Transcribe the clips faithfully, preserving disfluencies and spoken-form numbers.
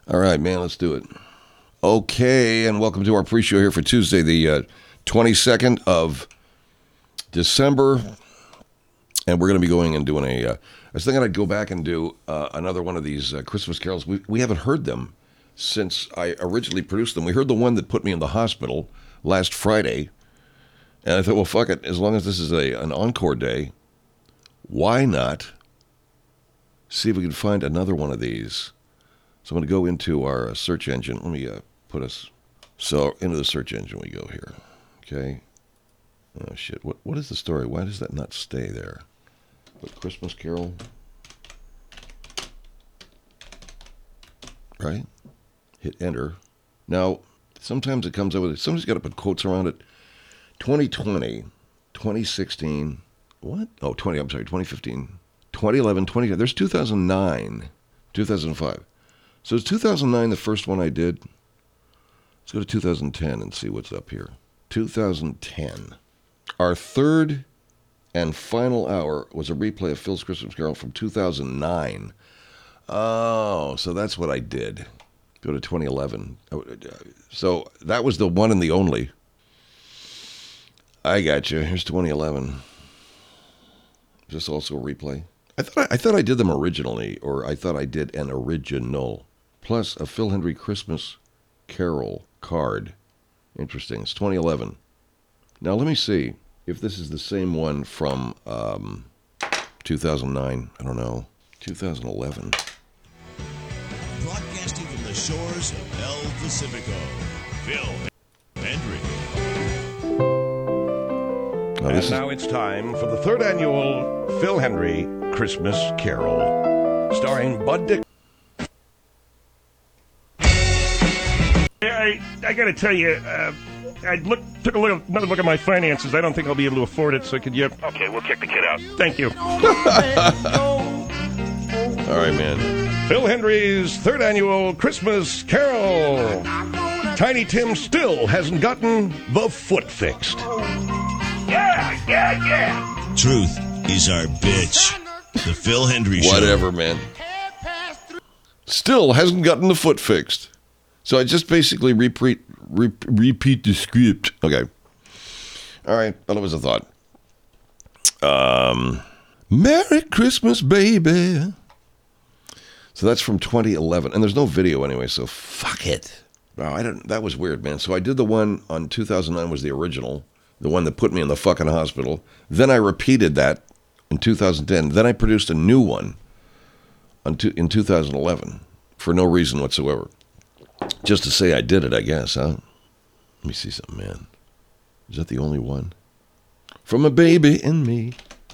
All right, man, let's do it. Okay, and welcome to our pre-show here for Tuesday, the uh, twenty-second of December. And we're going to be going and doing a, uh, I was thinking I'd go back and do uh, another one of these uh, Christmas carols. We, we haven't heard them since I originally produced them. We heard the one that put me in the hospital last Friday. And I thought, well, fuck it. As long as this is a an encore day, why not see if we can find another one of these? So I'm going to go into our search engine. Let me uh, put us, so into the search engine we go here. Okay. Oh, shit. What What is the story? Why does that not stay there? But Christmas Carol. Right? Hit enter. Now, sometimes it comes up with, somebody's got to put quotes around it. twenty twenty, twenty sixteen, what? Oh, twenty, I'm sorry, twenty fifteen, twenty eleven, twenty, there's two thousand nine, two thousand five. So is two thousand nine the first one I did? Let's go to two thousand ten and see what's up here. two thousand ten. Our third and final hour was a replay of Phil's Christmas Carol from two thousand nine. Oh, so that's what I did. Go to twenty eleven. So that was the one and the only. I got you. Here's twenty eleven. Is this also a replay? I thought I, I thought I did them originally, or I thought I did an original. Plus a Phil Hendrie Christmas Carol card. Interesting. It's twenty eleven. Now let me see if this is the same one from um, two thousand nine. I don't know. two thousand eleven. Broadcasting from the shores of El Pacifico, Phil Hendrie. Oh, and is... now it's time for the third annual Phil Hendrie Christmas Carol, starring Bud Dick. I, I got to tell you, uh, I look, took a look, another look at my finances. I don't think I'll be able to afford it, so could you... Okay, we'll kick the kid out. Thank you. All right, man. Phil Hendrie's third annual Christmas Carol. Tiny Tim still hasn't gotten the foot fixed. Yeah, yeah, yeah. Truth is our bitch. The Phil Hendrie Show. Whatever, man. Still hasn't gotten the foot fixed. So I just basically repeat, re- repeat the script. Okay. All right. Well, it was a thought. Um, Merry Christmas, baby. So that's from twenty eleven. And there's no video anyway, so fuck it. Wow, I don't, that was weird, man. So I did the one on two thousand nine was the original. The one that put me in the fucking hospital. Then I repeated that in two thousand ten. Then I produced a new one on two, in two thousand eleven for no reason whatsoever. Just to say I did it, I guess, huh? Let me see something, man. Is that the only one? From a baby in me.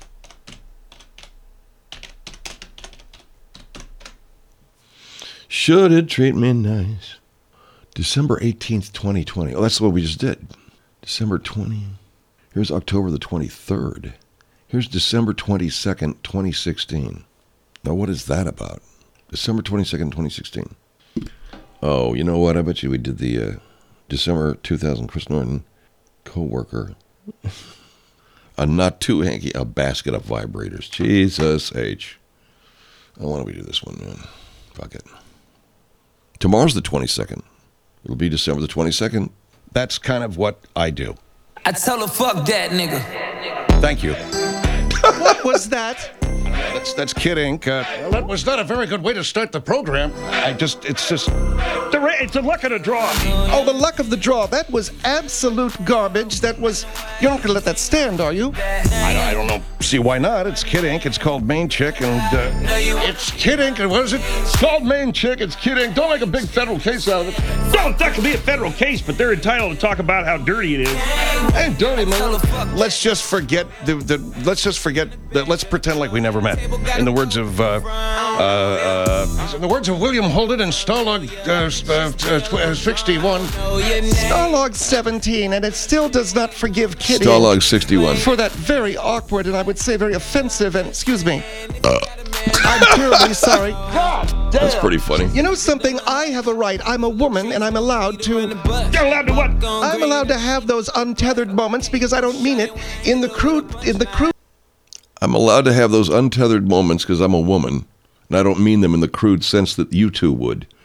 Should it treat me nice? December eighteenth, twenty twenty. Oh, that's what we just did. December twentieth. Here's October the twenty-third. Here's December twenty-second, twenty sixteen. Now, what is that about? December twenty-second, twenty sixteen. Oh, you know what? I bet you we did the uh, December two thousand Chris Norton co-worker. A not too hanky, a basket of vibrators. Jesus H. Oh, why don't we do this one, man? Fuck it. Tomorrow's the twenty-second. It'll be December the twenty-second. That's kind of what I do. I tell her, fuck that nigga. Thank you. What was that? That's that's Kid Ink. Uh, Well, that was not a very good way to start the program. I just, it's just, The ra- it's a luck of the draw. Oh, the luck of the draw. That was absolute garbage. That was... You're not going to let that stand, are you? I don't, I don't know. See, why not? It's Kid Ink. It's called Main Chick, and uh, it's Kid Ink. And what is it? It's called Main Chick. It's Kid Ink. Don't make a big federal case out of it. Well, that could be a federal case, but they're entitled to talk about how dirty it is. Hey, dirty man. Let's just forget the, the. Let's just forget that. Let's pretend like we never met. In the words of, uh, uh, uh, in the words of William Holden and Starlog uh, uh, sixty-one. Starlog seventeen, and it still does not forgive Kitty Starlog sixty-one. for that very awkward and I would say very offensive and, excuse me, uh. I'm terribly sorry. That's pretty funny. You know something? I have a right. I'm a woman, and I'm allowed to... You're allowed to what? I'm allowed to have those untethered moments because I don't mean it in the crude... In the crude... I'm allowed to have those untethered moments because I'm a woman, and I don't mean them in the crude sense that you two would.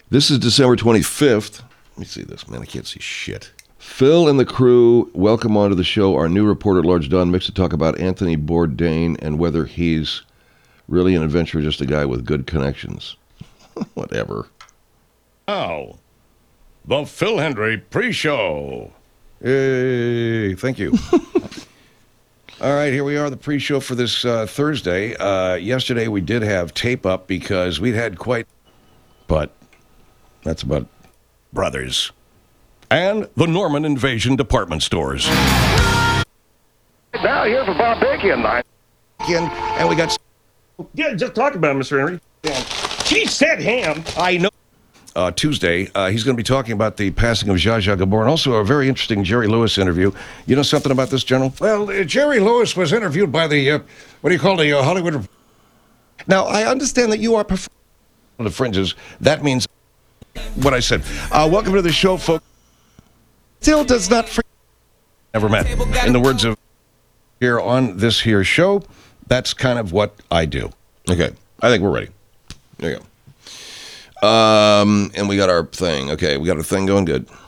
This is December twenty-fifth. Let me see this, man. I can't see shit. Phil and the crew welcome onto the show our new reporter at large, Don Mix, to talk about Anthony Bourdain and whether he's really an adventurer, just a guy with good connections. Whatever. Now, the Phil Hendry pre-show. Hey, thank you. All right, here we are, the pre-show for this uh, Thursday. Uh, yesterday we did have tape up because we'd had quite... But that's about brothers. And the Norman Invasion department stores. Now, here's for Bob Bacon. Again, and we got... Yeah, just talk about it, Mister Henry. She said ham. I know. Uh, Tuesday, uh, he's going to be talking about the passing of Zsa Zsa Gabor and also a very interesting Jerry Lewis interview. You know something about this, General? Well, uh, Jerry Lewis was interviewed by the, uh, what do you call the uh, Hollywood... Now, I understand that you are perf- The fringes. That means what I said. Uh, welcome to the show, folks. still does not free. Never met. In the words of here on this here show, that's kind of what I do. Okay, I think we're ready. There you go. Um, and we got our thing. Okay, we got our thing going good.